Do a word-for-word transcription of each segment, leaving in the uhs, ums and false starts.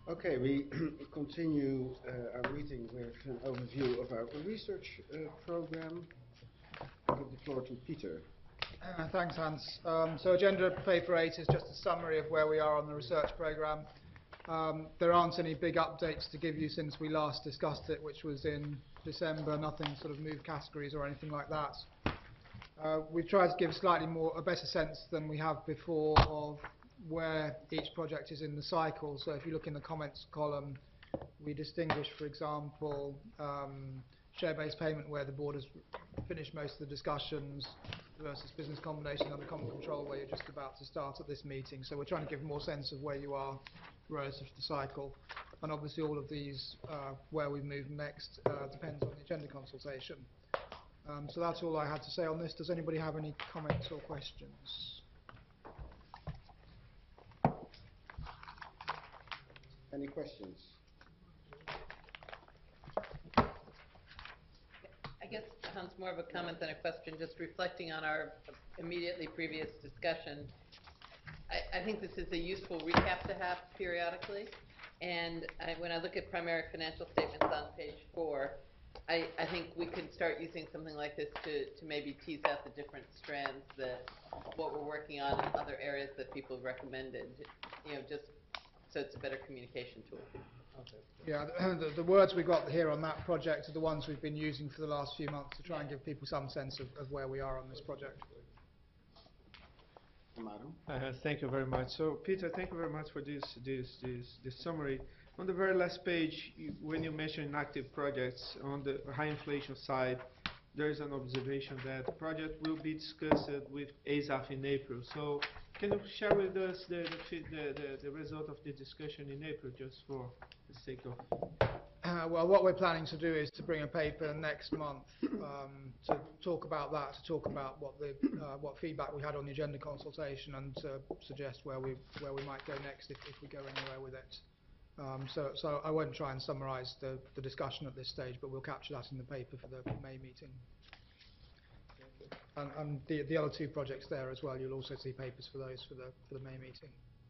Okay, we continue uh, our meeting with an overview of our research uh, program. I give the floor to Peter. Uh, thanks, Hans. Um, so agenda paper eight is just a summary of where we are on the research programme. Um, there aren't any big updates to give you since we last discussed it, which was in December. Nothing sort of moved categories or anything like that. Uh, we've tried to give slightly more, a better sense than we have before of where each project is in the cycle. So if you look in the comments column, we distinguish, for example, um, share-based payment where the board has finished most of the discussions versus business combination under common control where you're just about to start at this meeting. So we're trying to give more sense of where you are relative to the cycle. And obviously all of these, uh, where we move next, uh, depends on the agenda consultation. Um, so that's all I had to say on this. Does anybody have any comments or questions? Any questions? I guess, Hans, more of a comment than a question, just reflecting on our immediately previous discussion. I, I think this is a useful recap to have periodically. And I, when I look at primary financial statements on page four, I, I think we could start using something like this to, to maybe tease out the different strands that what we're working on in other areas that people have recommended, you know, just so it's a better communication tool. Okay. Yeah, the, the words we've got here on that project are the ones we've been using for the last few months to try and give people some sense of, of where we are on this project. Uh, thank you very much. So, Peter, thank you very much for this this this, this summary. On the very last page, you, when you mention inactive projects on the high inflation side, there is an observation that the project will be discussed with A S A F in April. So, can you share with us the the, the, the, the result of the discussion in April, just for the sake of... Uh, well, what we're planning to do is to bring a paper next month um, to talk about that, to talk about what the uh, what feedback we had on the agenda consultation, and to suggest where we where we might go next if, if we go anywhere with it. Um, so, so I won't try and summarise the, the discussion at this stage, but we'll capture that in the paper for the May meeting. And, and the the other two projects there as well, you'll also see papers for those for the for the May meeting.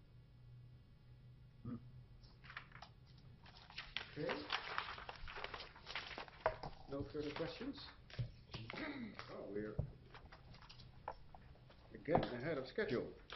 Okay. No further questions? Oh, we're again ahead of schedule.